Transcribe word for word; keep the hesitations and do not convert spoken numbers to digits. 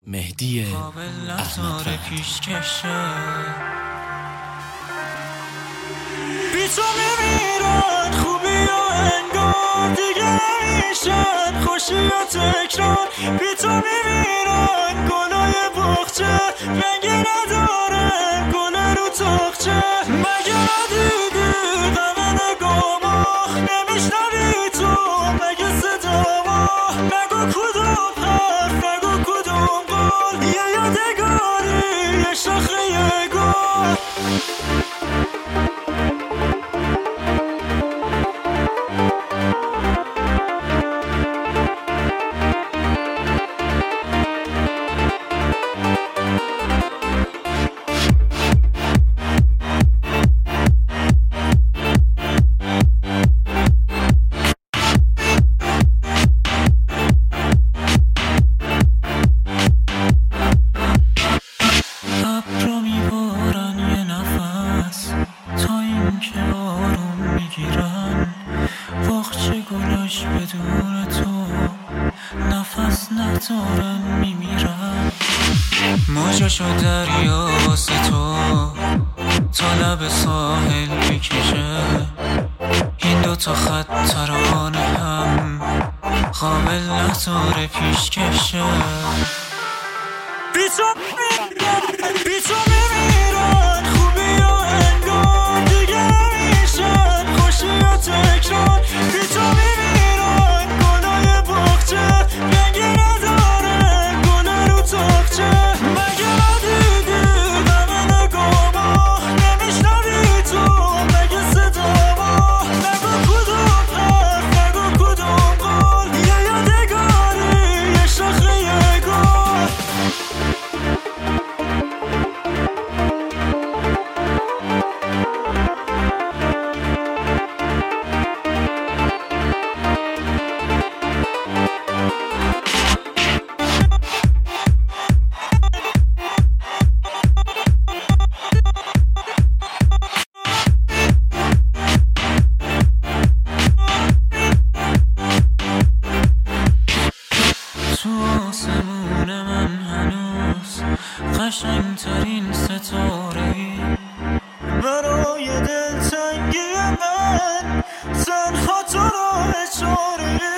مهدی احمد پیشکشه بی تو میمیرن خوبی و انگار دیگه نمیشن خوشی و تکرار بی تو میمیرن گلای باغچه رنگی نداره گل رو تاقچه مگه ندیدی غم نگاما نمیشنوی تو مگه صداما نگو کدوم حرف نگو کدوم قول یه یادگاری یه شاخه یه گل بدون تو نفس ندارن میمیرن موجاشو دریا واسه تو تا لب ساحل میکشه این دوتا خط ترانه هم قابل نداره پیشکشه بی تو میمیرن بی تو میمیرن خوبی و انگار دیگه نمیشن خوشی و تکرار بی تو میمیرن گلای باغچه رنگی نداره گل رو تاقچه مگه ندیدی غم نگاما نمیشنوی تو مگه صداما نگو کدوم حرف نگو کدوم قول یه یادگاری یه شاخه یه گل آسمون من هنوز قشنگترین ستاره‌ای برای دلتنگی من تنها تو را اشاره